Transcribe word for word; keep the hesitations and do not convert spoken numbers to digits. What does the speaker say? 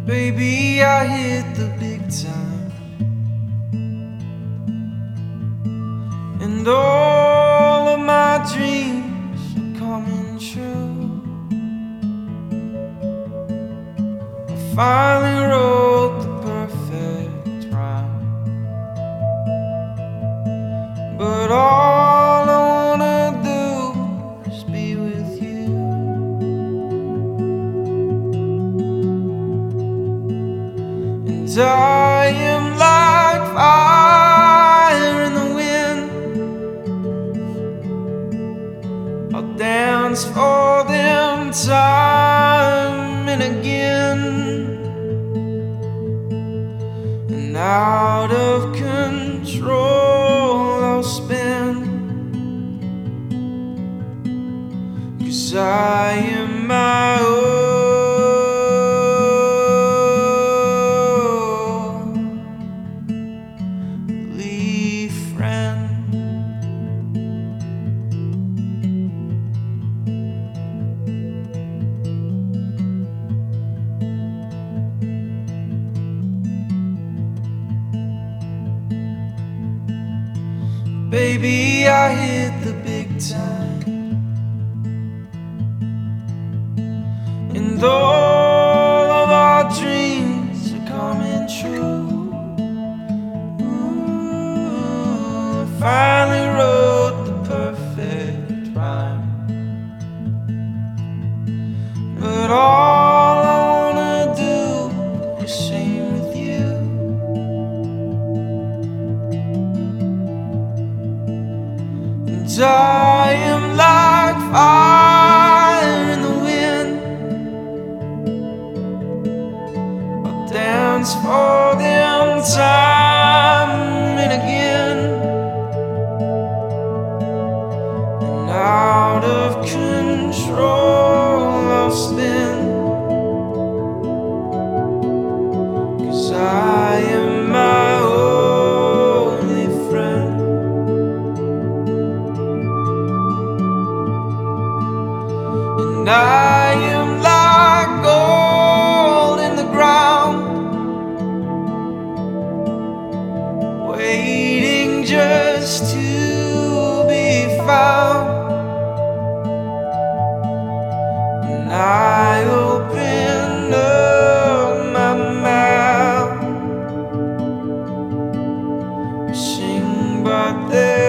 Baby, I hit the big time, and all of my dreams are coming true. I finally wrote the perfect rhyme, but all I wanna do is be with you. And I am like fire in the wind. I'll dance for them time and again, and out of control I'll spin, 'cause I am my only friend. Baby, I hit the big time, and all of our dreams are coming true. Ooh, I finally wrote the perfect rhyme, but all I wanna do is sing with you. And I am like fire in the wind. I'll dance for them time and again, and out of control I'll spin, 'cause I am my only friend. And I am like gold in the ground, waiting just to be found. When I open up my mouth, I sing, but there